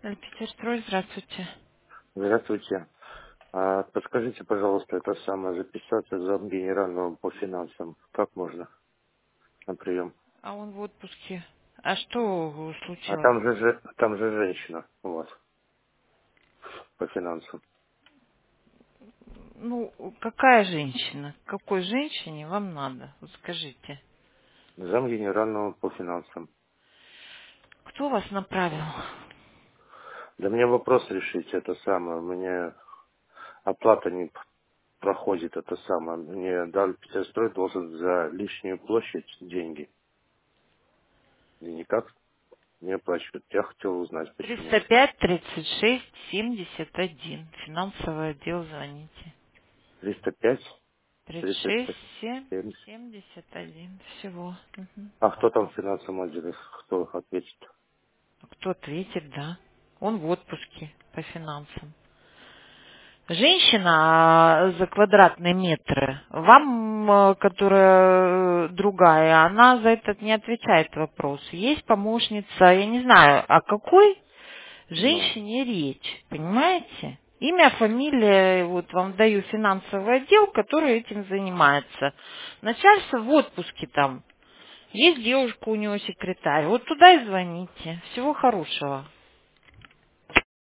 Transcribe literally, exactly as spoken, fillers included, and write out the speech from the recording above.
Петерстрой, здравствуйте. Здравствуйте. А подскажите, пожалуйста, это самое, записаться зам генерального по финансам. Как можно на прием? А он в отпуске. А что А случилось? там же, же- там же женщина у вас по финансам. Ну, какая женщина? Какой женщине вам надо? Вот скажите. Зам генерального по финансам. Кто вас направил? Да мне вопрос решить, это самое. Мне оплата не п- проходит, это самое. Мне дали Петерстрой должен за лишнюю площадь деньги. И никак не оплачивают. Я хотел узнать, почему. триста пять тридцать шесть семьдесят один. Финансовый отдел, звоните. триста пять, тридцать тридцать шесть семь семь. семьдесят один. Всего. Мгм. А кто там в финансовом отделе? Кто ответит? Кто ответит, да? Он в отпуске по финансам. Женщина а, за квадратные метры, вам, э, которая э, другая, она за этот не отвечает вопрос. Есть помощница, я не знаю, о какой Ну, женщине речь, понимаете? Имя, фамилия, вот вам даю финансовый отдел, который этим занимается. Начальство в отпуске там. Есть девушка у него секретарь. Вот туда и звоните. Всего хорошего.